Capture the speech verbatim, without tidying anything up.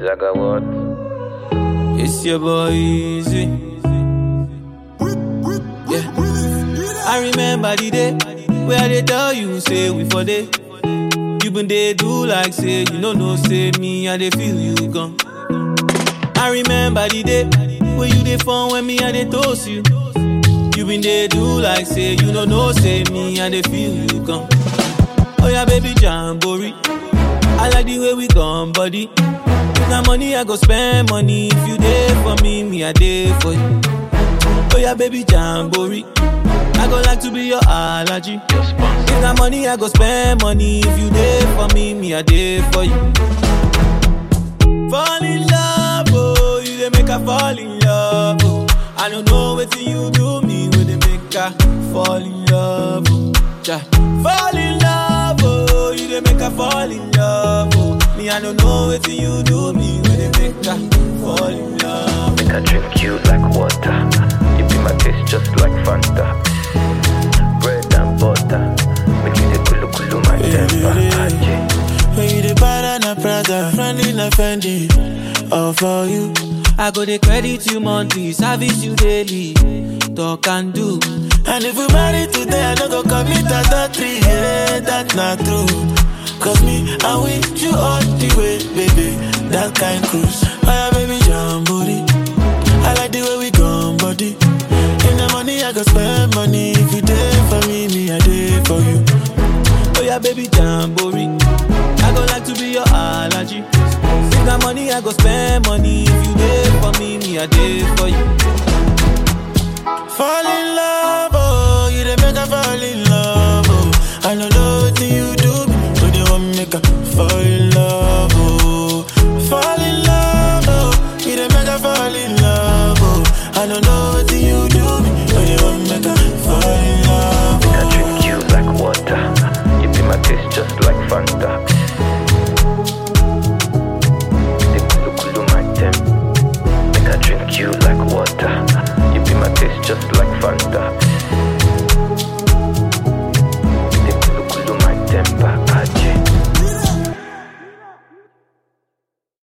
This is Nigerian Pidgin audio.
Zaga what? It's your boy Easy. Yeah. I remember the day where they tell you say we for day. You been they do like say you know no say me and they feel you gone. I remember the day where you dey phone when me and they toast you. You been they do like say you know no say me and they feel you gone. Oh yeah baby Jamboree, I like the way we gone body. Now money I go spend money. If you there for me, me I there for you. Oh yeah baby Jamboree, I go like to be your allergy. If na money I go spend money. If you there for me, me I there for you. Fall in love, oh, you dey make her fall in love, oh. I don't know what you do me when they make her fall in love, oh. Ja. Fall in love, oh, you dey make her fall in love, oh. Me I don't know what you do me when they make her fall in love. Make I drink you like water. You be my taste just like Fanta. Bread and butter. Make you the kulu kulu my temper. When you the banana Prada, friendly na Fendi, all for you. I go the credit you monthly, service you daily, talk and do. And if we marry today, I don't go commit adultery, yeah, that's not true. Cause me, I with you all the way, baby, that kind cruise. Oh yeah, baby, Jamboree, I like the way we gone, body. In the money, I go spend money. If you there for me, me, I there for you. Oh yeah, baby, Jamboree, I go like to be your allergy. If that money, I go spend money. If you there for me, me I there for you.